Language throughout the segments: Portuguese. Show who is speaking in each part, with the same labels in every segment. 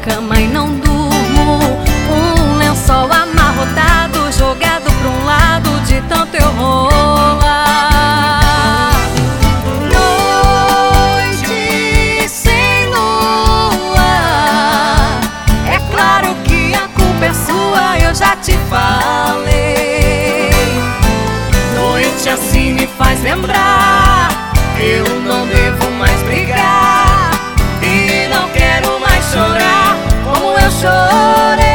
Speaker 1: cama e não durmo. Um lençol amarrotado, jogado pra um lado de tanto eu rolar. Noite sem lua, é claro que a culpa é sua, eu já te falei. Noite assim me faz lembrar, eu não devo mais brigar e não quero mais chorar como eu chorei.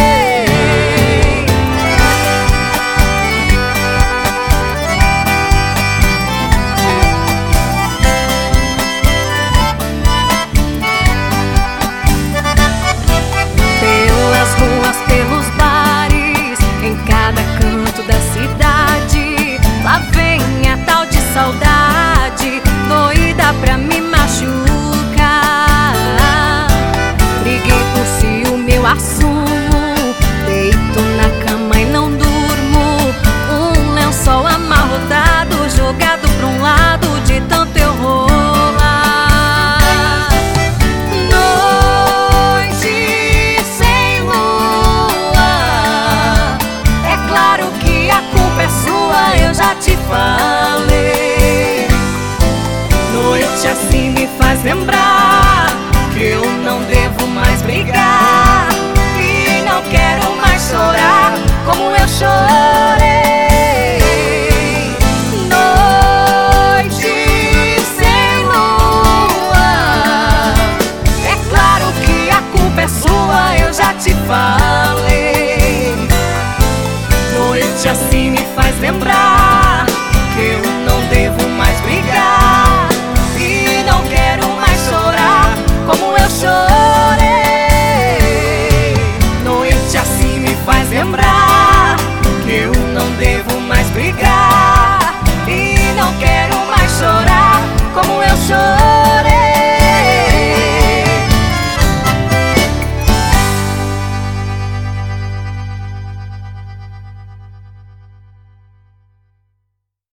Speaker 1: Pelas ruas, pelos bares, em cada canto da cidade, lá vem a tal de saudade, doida pra me machucar. Briguei por ciúme, eu assumo.